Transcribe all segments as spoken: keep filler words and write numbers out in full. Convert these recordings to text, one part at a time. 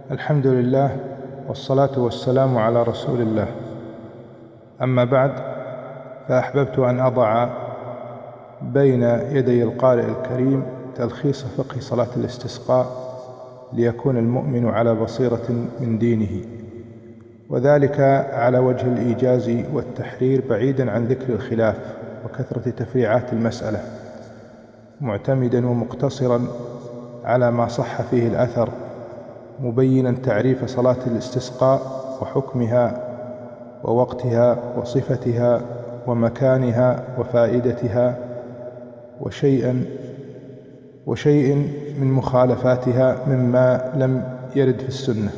الحمد لله والصلاة والسلام على رسول الله. أما بعد، فأحببت أن أضع بين يدي القارئ الكريم تلخيص فقه صلاة الاستسقاء ليكون المؤمن على بصيرة من دينه، وذلك على وجه الإيجاز والتحرير بعيدا عن ذكر الخلاف وكثرة تفريعات المسألة، معتمدا ومقتصرا على ما صح فيه الأثر، مبينا تعريف صلاة الاستسقاء وحكمها ووقتها وصفتها ومكانها وفائدتها وشيئا وشيء من مخالفاتها مما لم يرد في السنة.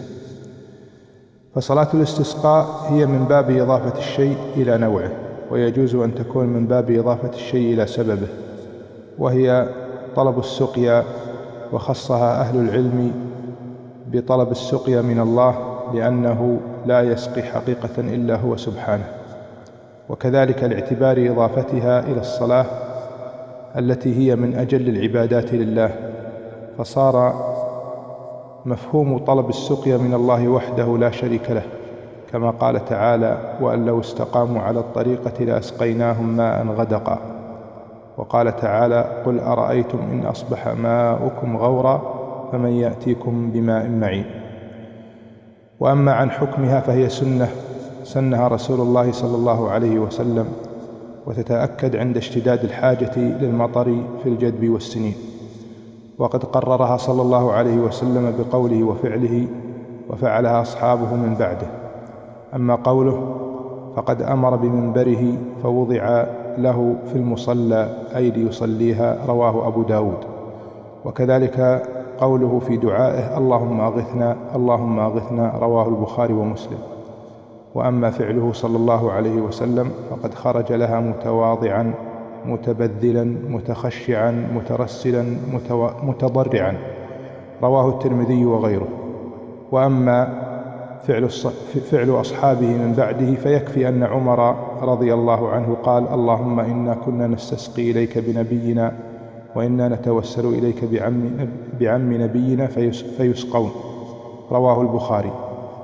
فصلاة الاستسقاء هي من باب إضافة الشيء إلى نوعه، ويجوز أن تكون من باب إضافة الشيء إلى سببه، وهي طلب السقيا، وخصها أهل العلم بطلب السقيا من الله لأنه لا يسقي حقيقة إلا هو سبحانه، وكذلك لاعتبار إضافتها إلى الصلاة التي هي من أجل العبادات لله، فصار مفهوم طلب السقيا من الله وحده لا شريك له، كما قال تعالى: وأن لو استقاموا على الطريقة لأسقيناهم ماء غدقا. وقال تعالى: قل أرأيتم إن أصبح ماؤكم غورا فمن يأتيكم بماء معين. وأما عن حكمها فهي سنة سنها رسول الله صلى الله عليه وسلم، وتتأكد عند اشتداد الحاجة للمطر في الجدب والسنين، وقد قررها صلى الله عليه وسلم بقوله وفعله، وفعلها أصحابه من بعده. أما قوله فقد أمر بمنبره فوضع له في المصلى أي ليصليها، رواه أبو داود. وكذلك قوله في دعائه: اللهم أغثنا اللهم أغثنا، رواه البخاري ومسلم. وأما فعله صلى الله عليه وسلم فقد خرج لها متواضعا متبذلا متخشعا مترسلا متضرعا، رواه الترمذي وغيره. وأما فعل, فعل أصحابه من بعده فيكفي أن عمر رضي الله عنه قال: اللهم إنا كنا نستسقي إليك بنبينا، وإنا نتوسل إليك بعم, بعم نبينا فيسقون، رواه البخاري.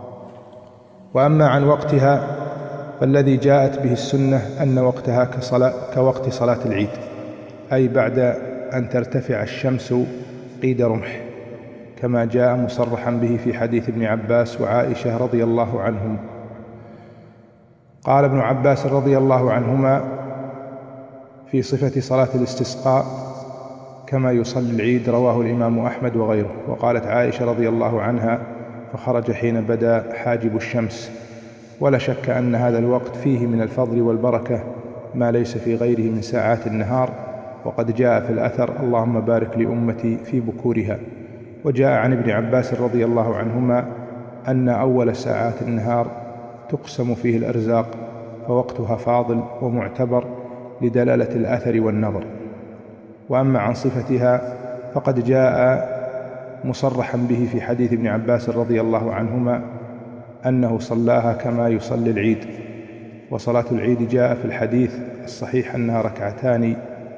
وأما عن وقتها فالذي جاءت به السنة أن وقتها كصلاة كوقت صلاة العيد، أي بعد أن ترتفع الشمس قيد رمح، كما جاء مصرحا به في حديث ابن عباس وعائشة رضي الله عنهم. قال ابن عباس رضي الله عنهما في صفة صلاة الاستسقاء: كما يصلي العيد، رواه الإمام أحمد وغيره. وقالت عائشة رضي الله عنها: فخرج حين بدا حاجب الشمس. ولا شك أن هذا الوقت فيه من الفضل والبركة ما ليس في غيره من ساعات النهار، وقد جاء في الأثر: اللهم بارك لأمتي في بكورها. وجاء عن ابن عباس رضي الله عنهما أن أول ساعات النهار تقسم فيه الأرزاق، فوقتها فاضل ومعتبر لدلالة الأثر والنظر. وأما عن صفتها فقد جاء مصرحا به في حديث ابن عباس رضي الله عنهما أنه صلاها كما يصلي العيد. وصلاة العيد جاء في الحديث الصحيح أنها ركعتان،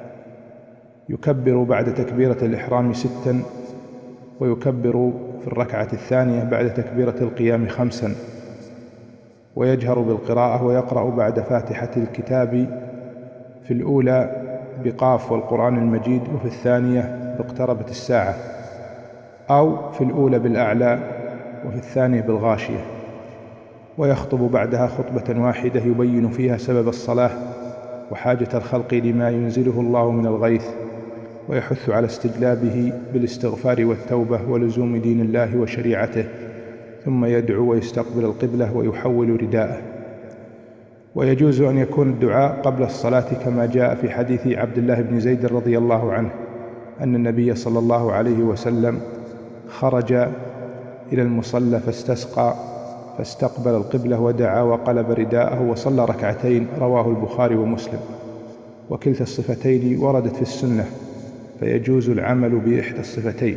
يكبر بعد تكبيرة الإحرام ستا، ويكبر في الركعة الثانية بعد تكبيرة القيام خمسا، ويجهر بالقراءة، ويقرأ بعد فاتحة الكتاب في الأولى بقاف والقرآن المجيد، وفي الثانية باقتربت الساعة، أو في الأولى بالأعلى وفي الثانية بالغاشية، ويخطب بعدها خطبة واحدة يبين فيها سبب الصلاة وحاجة الخلق لما ينزله الله من الغيث، ويحث على استجلابه بالاستغفار والتوبة ولزوم دين الله وشريعته، ثم يدعو ويستقبل القبلة ويحول رداءه. ويجوز أن يكون الدعاء قبل الصلاة، كما جاء في حديث عبد الله بن زيد رضي الله عنه أن النبي صلى الله عليه وسلم خرج إلى المصلى فاستسقى فاستقبل القبلة ودعا وقلب رداءه وصلى ركعتين، رواه البخاري ومسلم. وكلتا الصفتين وردت في السنة، فيجوز العمل بإحدى الصفتين.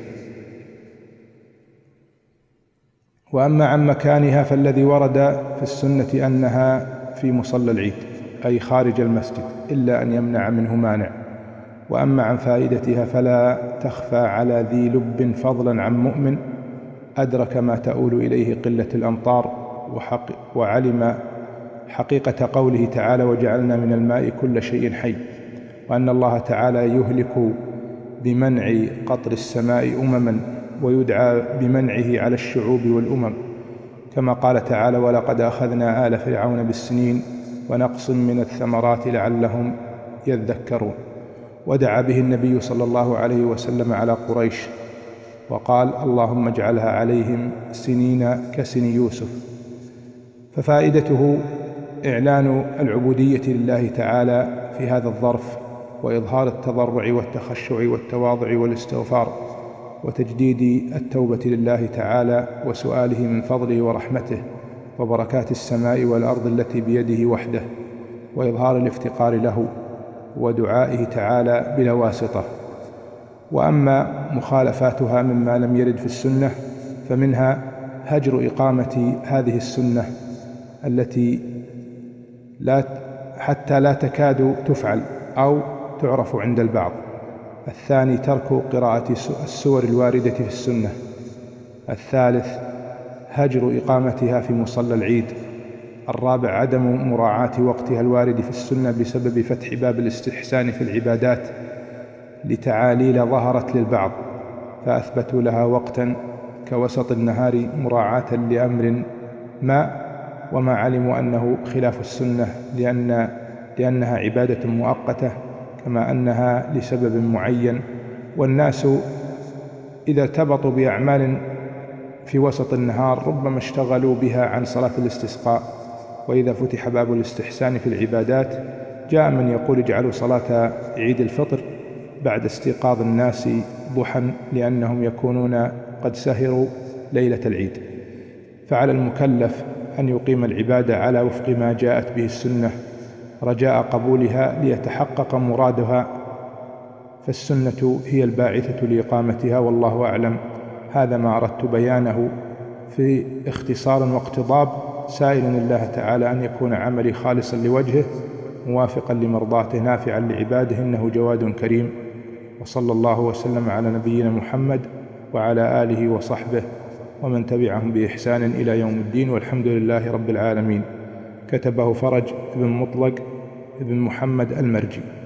وأما عن مكانها فالذي ورد في السنة أنها في مصلى العيد، أي خارج المسجد، إلا أن يمنع منه مانع. وأما عن فائدتها فلا تخفى على ذي لب فضلا عن مؤمن أدرك ما تؤول إليه قلة الأمطار، وحق وعلم حقيقة قوله تعالى: وجعلنا من الماء كل شيء حي، وأن الله تعالى يهلك بمنع قطر السماء أمما، ويدعى بمنعه على الشعوب والأمم، كما قال تعالى: ولقد أخذنا آل فرعون بالسنين ونقص من الثمرات لعلهم يذكرون. ودعا به النبي صلى الله عليه وسلم على قريش وقال: اللهم اجعلها عليهم سنين كسن يوسف. ففائدته إعلان العبودية لله تعالى في هذا الظرف، وإظهار التضرع والتخشع والتواضع والاستغفار، وتجديد التوبة لله تعالى، وسؤاله من فضله ورحمته وبركات السماء والأرض التي بيده وحده، وإظهار الافتقار له، ودعائه تعالى بلا واسطة. وأما مخالفاتها مما لم يرد في السنة فمنها هجر إقامة هذه السنة التي لا حتى لا تكاد تفعل أو تعرف عند البعض. الثاني ترك قراءة السور الواردة في السنة. الثالث هجر إقامتها في مصلى العيد. الرابع عدم مراعاة وقتها الوارد في السنة بسبب فتح باب الاستحسان في العبادات لتعاليل ظهرت للبعض فأثبتوا لها وقتا كوسط النهار مراعاة لأمر ما، وما علموا أنه خلاف السنة لأن لأنها عبادة مؤقتة، كما أنها لسبب معين. والناس إذا ارتبطوا بأعمال في وسط النهار ربما اشتغلوا بها عن صلاة الاستسقاء. وإذا فتح باب الاستحسان في العبادات جاء من يقول اجعلوا صلاة عيد الفطر بعد استيقاظ الناس ضحى، لأنهم يكونون قد سهروا ليلة العيد. فعلى المكلف أن يقيم العبادة على وفق ما جاءت به السنة رجاء قبولها ليتحقق مرادها، فالسنة هي الباعثة لإقامتها، والله أعلم. هذا ما أردت بيانه في اختصار واقتضاب، سائلا الله تعالى أن يكون عملي خالصا لوجهه موافقا لمرضاته نافعا لعباده، إنه جواد كريم. وصلى الله وسلم على نبينا محمد وعلى آله وصحبه ومن تبعهم بإحسان إلى يوم الدين، والحمد لله رب العالمين. كتبه فرج بن مطلق بن محمد المرجي.